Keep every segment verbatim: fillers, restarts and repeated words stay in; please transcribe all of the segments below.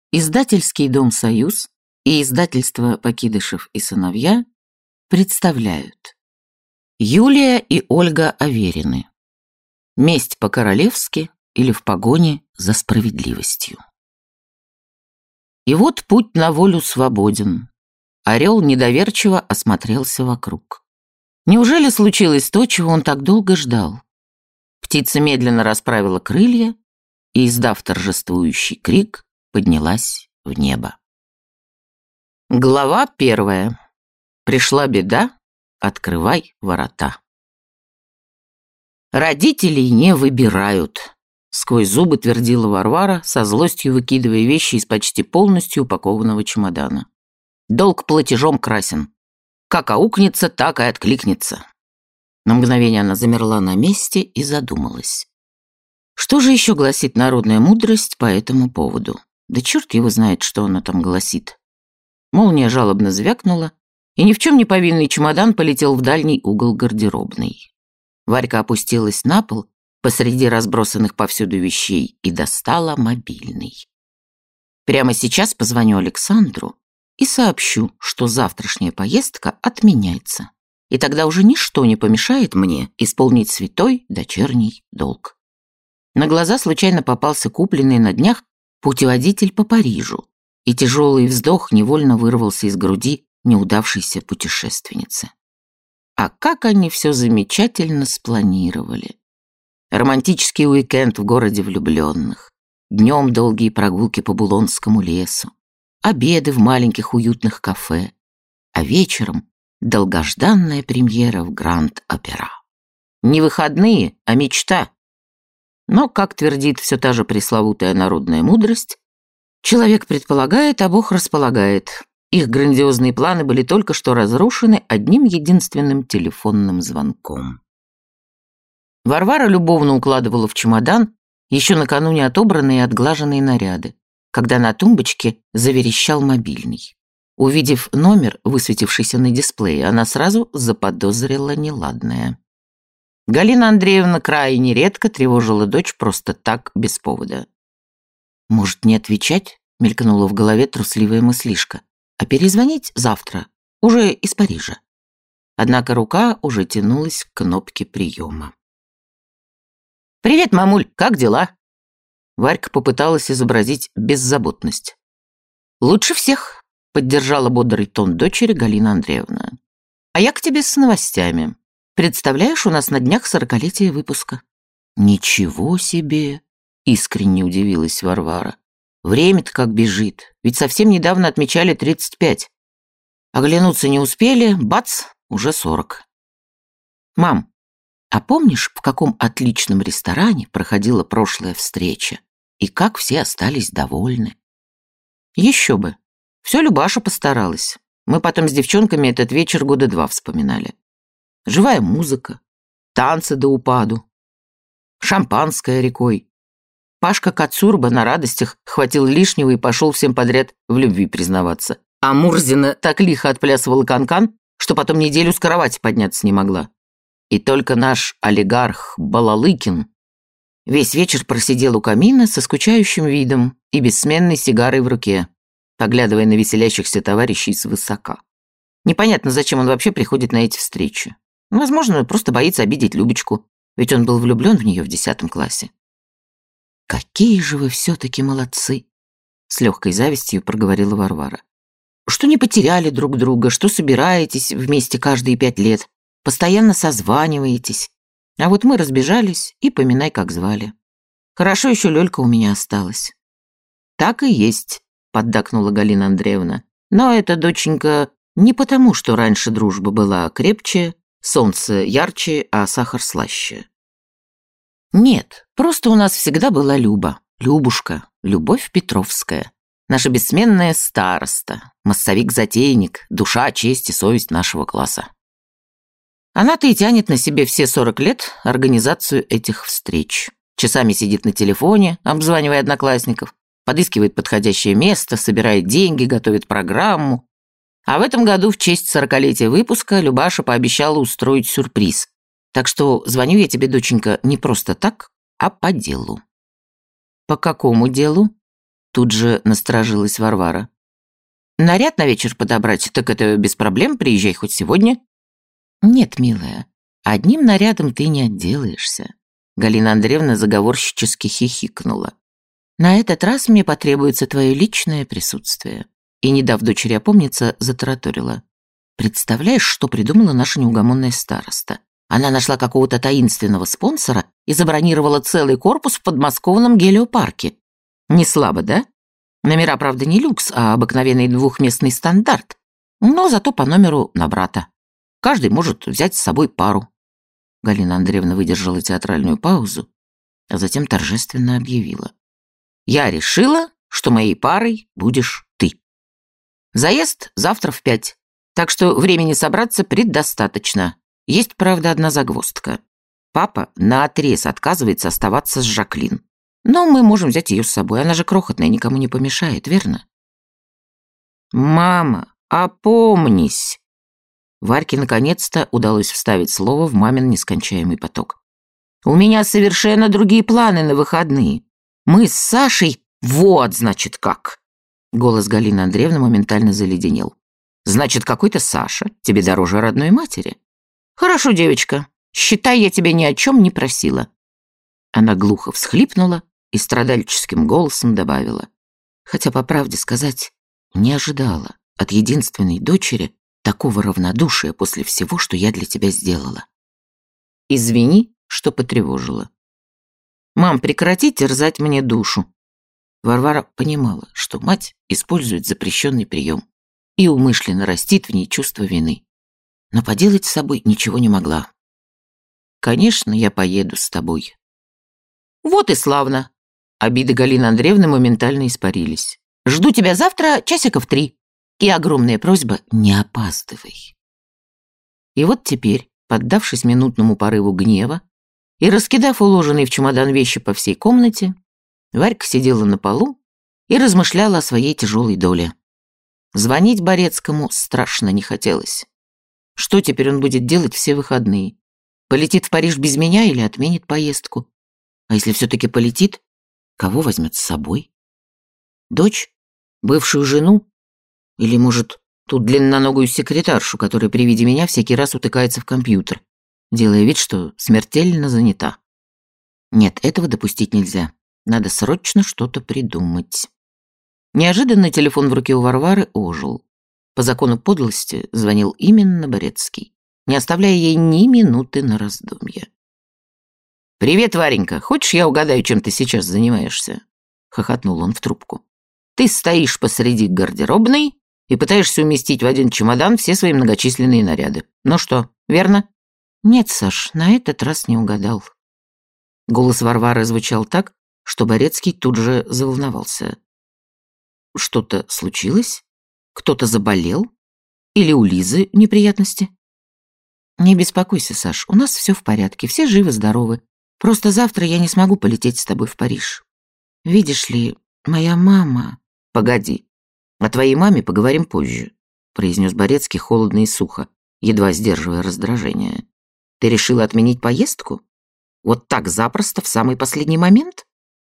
Издательский дом «Союз» и издательство «Покидышев и сыновья» представляют Юлия и Ольга Аверины. Месть по-королевски или в погоне за справедливостью. И вот путь на волю свободен. Орел недоверчиво осмотрелся вокруг. Неужели случилось то, чего он так долго ждал? Птица медленно расправила крылья и, издав торжествующий крик, поднялась в небо. Глава первая. Пришла беда, открывай ворота. Родителей не выбирают, сквозь зубы твердила Варвара, со злостью выкидывая вещи из почти полностью упакованного чемодана. Долг платежом красен. Как аукнется, так и откликнется. На мгновение она замерла на месте и задумалась. Что же еще гласит народная мудрость по этому поводу? Да черт его знает, что она там гласит. Молния жалобно звякнула, и ни в чем не повинный чемодан полетел в дальний угол гардеробной. Варька опустилась на пол посреди разбросанных повсюду вещей и достала мобильный. Прямо сейчас позвоню Александру и сообщу, что завтрашняя поездка отменяется, и тогда уже ничто не помешает мне исполнить святой дочерний долг. На глаза случайно попался купленный на днях путеводитель по Парижу, и тяжелый вздох невольно вырвался из груди неудавшейся путешественницы. А как они все замечательно спланировали. Романтический уикенд в городе влюбленных, днем долгие прогулки по Булонскому лесу, обеды в маленьких уютных кафе, а вечером долгожданная премьера в Гранд-Опера. Не выходные, а мечта. Но, как твердит все та же пресловутая народная мудрость, человек предполагает, а Бог располагает. Их грандиозные планы были только что разрушены одним единственным телефонным звонком. Варвара любовно укладывала в чемодан еще накануне отобранные и отглаженные наряды, когда на тумбочке заверещал мобильный. Увидев номер, высветившийся на дисплее, она сразу заподозрила неладное. Галина Андреевна крайне редко тревожила дочь просто так, без повода. «Может, не отвечать?» — мелькнула в голове трусливая мыслишка. «А перезвонить завтра, уже из Парижа». Однако рука уже тянулась к кнопке приема. «Привет, мамуль, как дела?» Варька попыталась изобразить беззаботность. «Лучше всех», — поддержала бодрый тон дочери Галина Андреевна. «А я к тебе с новостями. Представляешь, у нас на днях сорокалетие выпуска». «Ничего себе!» — искренне удивилась Варвара. «Время-то как бежит, ведь совсем недавно отмечали тридцать пять. Оглянуться не успели, бац, уже сорок. Мам, а помнишь, в каком отличном ресторане проходила прошлая встреча, и как все остались довольны?» «Еще бы. Все Любаша постаралась. Мы потом с девчонками этот вечер года два вспоминали. Живая музыка, танцы до упаду, шампанское рекой. Пашка Кацурба на радостях хватил лишнего и пошел всем подряд в любви признаваться. А Мурзина так лихо отплясывала канкан, что потом неделю с кровати подняться не могла. И только наш олигарх Балалыкин весь вечер просидел у камина со скучающим видом и бессменной сигарой в руке, поглядывая на веселящихся товарищей свысока. Непонятно, зачем он вообще приходит на эти встречи. Возможно, просто боится обидеть Любочку, ведь он был влюблен в нее в десятом классе. «Какие же вы все-таки молодцы!» — с легкой завистью проговорила Варвара. «Что не потеряли друг друга, что собираетесь вместе каждые пять лет, постоянно созваниваетесь. А вот мы разбежались, и поминай, как звали. Хорошо еще Лёлька у меня осталась». «Так и есть», — поддакнула Галина Андреевна. «Но это, доченька, не потому, что раньше дружба была крепче, солнце ярче, а сахар слаще. Нет, просто у нас всегда была Люба, Любушка, Любовь Петровская, наша бессменная староста, массовик-затейник, душа, честь и совесть нашего класса. Она-то и тянет на себе все сорок лет организацию этих встреч. Часами сидит на телефоне, обзванивая одноклассников, подыскивает подходящее место, собирает деньги, готовит программу. А в этом году в честь сорокалетия выпуска Любаша пообещала устроить сюрприз. Так что звоню я тебе, доченька, не просто так, а по делу». «По какому делу?» Тут же насторожилась Варвара. Наряд на вечер подобрать, так это без проблем, приезжай хоть сегодня. Нет, милая, одним нарядом ты не отделаешься. Галина Андреевна заговорщически хихикнула. На этот раз мне потребуется твое личное присутствие. И, не дав дочери опомниться, затараторила. Представляешь, что придумала наша неугомонная староста? Она нашла какого-то таинственного спонсора и забронировала целый корпус в подмосковном гелиопарке. Не слабо, да? Номера, правда, не люкс, а обыкновенный двухместный стандарт. Но зато по номеру на брата. Каждый может взять с собой пару. Галина Андреевна выдержала театральную паузу, а затем торжественно объявила. Я решила, что моей парой будешь ты. Заезд завтра в пять, так что времени собраться предостаточно. Есть, правда, одна загвоздка. Папа наотрез отказывается оставаться с Жаклин. Но мы можем взять ее с собой, она же крохотная, никому не помешает, верно? Мама, опомнись. Варьке наконец-то удалось вставить слово в мамин нескончаемый поток. У меня совершенно другие планы на выходные. Мы с Сашей... Вот, значит, как. Голос Галины Андреевны моментально заледенел. Значит, какой-то Саша тебе дороже родной матери. Хорошо, девочка, считай, я тебя ни о чем не просила. Она глухо всхлипнула и страдальческим голосом добавила. Хотя, по правде сказать, не ожидала от единственной дочери такого равнодушия после всего, что я для тебя сделала. Извини, что потревожила. Мам, прекрати терзать мне душу. Варвара понимала, что мать использует запрещенный прием и умышленно растит в ней чувство вины. Но поделать с собой ничего не могла. Конечно, я поеду с тобой. Вот и славно. Обиды Галины Андреевны моментально испарились. Жду тебя завтра часиков три. И огромная просьба, не опаздывай. И вот теперь, поддавшись минутному порыву гнева и раскидав уложенные в чемодан вещи по всей комнате, Варька сидела на полу и размышляла о своей тяжелой доле. Звонить Борецкому страшно не хотелось. Что теперь он будет делать все выходные? Полетит в Париж без меня или отменит поездку? А если все-таки полетит, кого возьмет с собой? Дочь? Бывшую жену? Или, может, ту длинноногую секретаршу, которая при виде меня всякий раз утыкается в компьютер, делая вид, что смертельно занята? Нет, этого допустить нельзя. Надо срочно что-то придумать. Неожиданно телефон в руке у Варвары ожил. По закону подлости звонил именно Борецкий, не оставляя ей ни минуты на раздумье. «Привет, Варенька. Хочешь, я угадаю, чем ты сейчас занимаешься?» — хохотнул он в трубку. «Ты стоишь посреди гардеробной и пытаешься уместить в один чемодан все свои многочисленные наряды. Ну что, верно?» «Нет, Саш, на этот раз не угадал». Голос Варвары звучал так, что Борецкий тут же заволновался. «Что-то случилось? Кто-то заболел? Или у Лизы неприятности?» «Не беспокойся, Саш, у нас все в порядке, все живы-здоровы. Просто завтра я не смогу полететь с тобой в Париж. Видишь ли, моя мама...» «Погоди, о твоей маме поговорим позже», — произнес Борецкий холодно и сухо, едва сдерживая раздражение. «Ты решила отменить поездку? Вот так запросто, в самый последний момент?»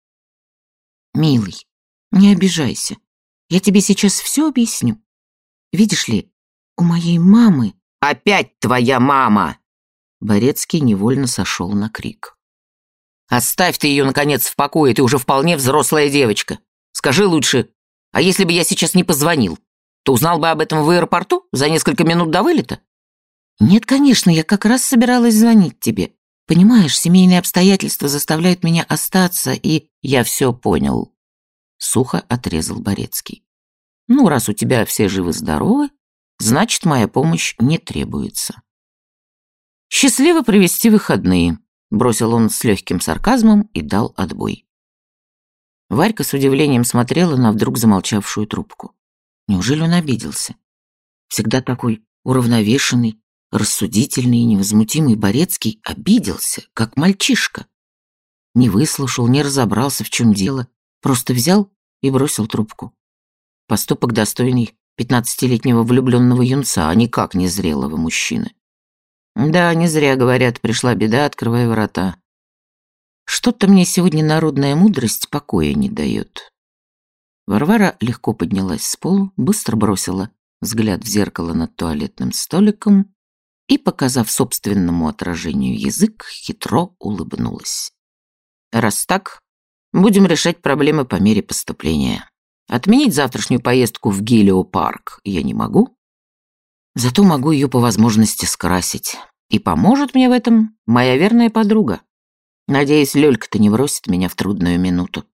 «Милый, не обижайся. Я тебе сейчас все объясню. Видишь ли, у моей мамы...» «Опять твоя мама!» Борецкий невольно сошел на крик. «Оставь ты ее, наконец, в покое, ты уже вполне взрослая девочка. Скажи лучше, а если бы я сейчас не позвонил, то узнал бы об этом в аэропорту за несколько минут до вылета?» «Нет, конечно, я как раз собиралась звонить тебе. Понимаешь, семейные обстоятельства заставляют меня остаться, и...» «Я все понял», — сухо отрезал Борецкий. «Ну, раз у тебя все живы-здоровы, значит, моя помощь не требуется». «Счастливо провести выходные», — бросил он с легким сарказмом и дал отбой. Варька с удивлением смотрела на вдруг замолчавшую трубку. Неужели он обиделся? Всегда такой уравновешенный, рассудительный и невозмутимый Борецкий обиделся, как мальчишка. Не выслушал, не разобрался, в чем дело, просто взял и бросил трубку. Поступок достойный пятнадцатилетнего влюбленного юнца, а никак не зрелого мужчины. Да, не зря говорят, пришла беда, открывай врата. Что-то мне сегодня народная мудрость покоя не дает. Варвара легко поднялась с пола, быстро бросила взгляд в зеркало над туалетным столиком и, показав собственному отражению язык, хитро улыбнулась. «Раз так, будем решать проблемы по мере поступления. Отменить завтрашнюю поездку в Гелиопарк я не могу, зато могу ее по возможности скрасить. И поможет мне в этом моя верная подруга. Надеюсь, Лёлька-то не бросит меня в трудную минуту».